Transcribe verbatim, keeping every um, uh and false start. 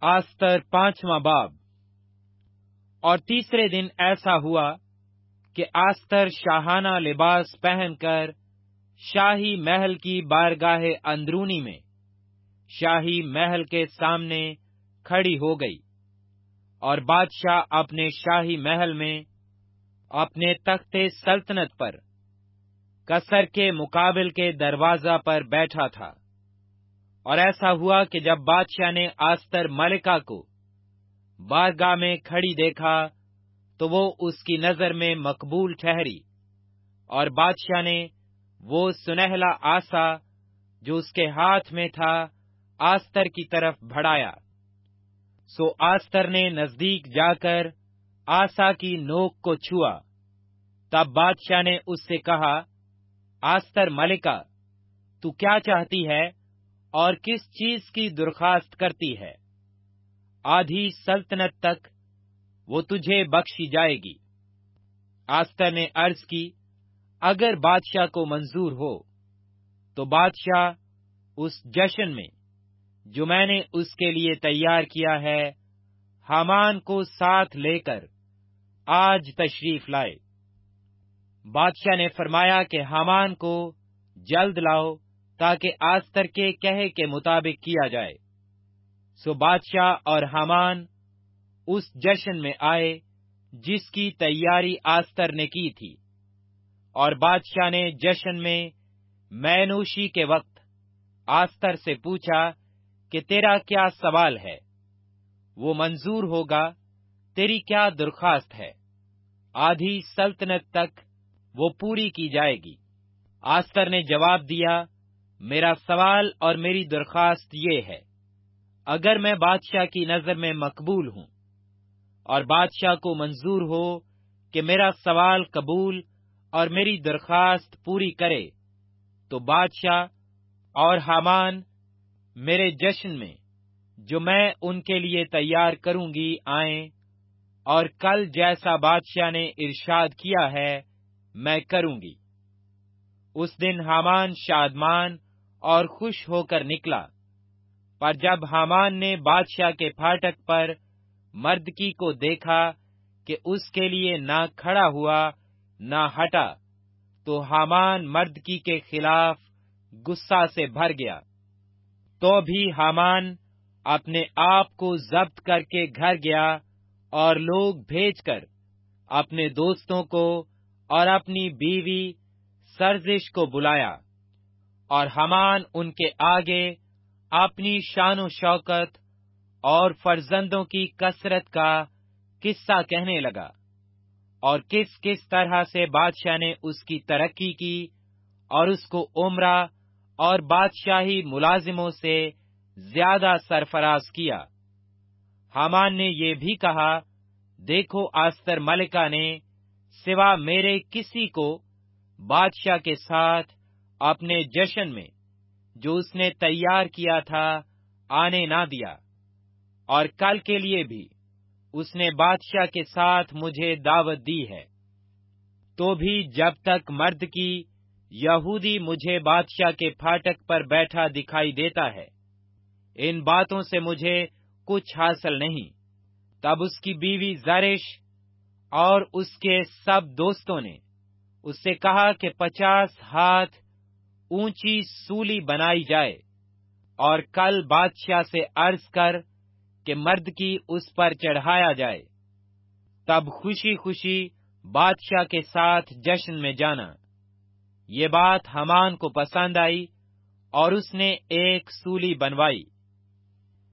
आस्तर पांचवां बाब। और तीसरे दिन ऐसा हुआ कि आस्तर शाहाना लिबास पहनकर शाही महल की बारगाहे अंदरूनी में शाही महल के सामने खड़ी हो गई, और बादशाह अपने शाही महल में अपने तख्ते सल्तनत पर कसर के मुकाबिल के दरवाजा पर बैठा था। और ऐसा हुआ कि जब बादशाह ने आस्तर मलिका को बारगाह में खड़ी देखा तो वो उसकी नजर में मकबूल ठहरी, और बादशाह ने वो सुनहला आसा जो उसके हाथ में था आस्तर की तरफ बढ़ाया। सो आस्तर ने नजदीक जाकर आसा की नोक को छुआ। तब बादशाह ने उससे कहा, आस्तर मलिका, तू क्या चाहती है और किस चीज की दरख्वास्त करती है? आधी सल्तनत तक वो तुझे बख्शी जाएगी। आस्तर ने अर्ज की, अगर बादशाह को मंजूर हो तो बादशाह उस जश्न में जो मैंने उसके लिए तैयार किया है, हामान को साथ लेकर आज तशरीफ लाए। बादशाह ने फरमाया कि हामान को जल्द लाओ, ताकि आस्तर के कहे के मुताबिक किया जाए। सो बादशाह और हामान उस जश्न में आए जिसकी तैयारी आस्तर ने की थी। और बादशाह ने जश्न में मैनोशी के वक्त आस्तर से पूछा कि तेरा क्या सवाल है? वो मंजूर होगा। तेरी क्या दरख्वास्त है? आधी सल्तनत तक वो पूरी की जाएगी। आस्तर ने जवाब दिया, मेरा सवाल और मेरी दरख्वास्त ये है, अगर मैं बादशाह की नजर में मकबूल हूं और बादशाह को मंजूर हो कि मेरा सवाल कबूल और मेरी दरख्वास्त पूरी करे, तो बादशाह और हामान मेरे जश्न में जो मैं उनके लिए तैयार करूंगी आएं, और कल जैसा बादशाह ने इरशाद किया है मैं करूंगी। उस दिन हामान शादमान और खुश होकर निकला। पर जब हामान ने बादशाह के फाटक पर मर्दकी को देखा कि उसके लिए ना खड़ा हुआ ना हटा, तो हामान मर्दकी के खिलाफ गुस्सा से भर गया। तो भी हामान अपने आप को जब्त करके घर गया और लोग भेजकर अपने दोस्तों को और अपनी बीवी सरजिश को बुलाया, और हामान उनके आगे अपनी शानो शौकत और फर्जंदों की कसरत का किस्सा कहने लगा, और किस किस तरह से बादशाह ने उसकी तरक्की की और उसको उमरा और बादशाही मुलाजिमों से ज्यादा सरफराज किया। हामान ने ये भी कहा, देखो, आस्तर मलिका ने सिवा मेरे किसी को बादशाह के साथ अपने जश्न में जो उसने तैयार किया था आने ना दिया, और कल के लिए भी उसने बादशाह के साथ मुझे दावत दी है। तो भी जब तक मर्द की यहूदी मुझे बादशाह के फाटक पर बैठा दिखाई देता है, इन बातों से मुझे कुछ हासिल नहीं। तब उसकी बीवी जरिश और उसके सब दोस्तों ने उससे कहा कि पचास हाथ ऊंची सूली बनाई जाए, और कल बादशाह से अर्ज कर कि मर्द की उस पर चढ़ाया जाए। तब खुशी खुशी बादशाह के साथ जश्न में जाना। ये बात हामान को पसंद आई, और उसने एक सूली बनवाई।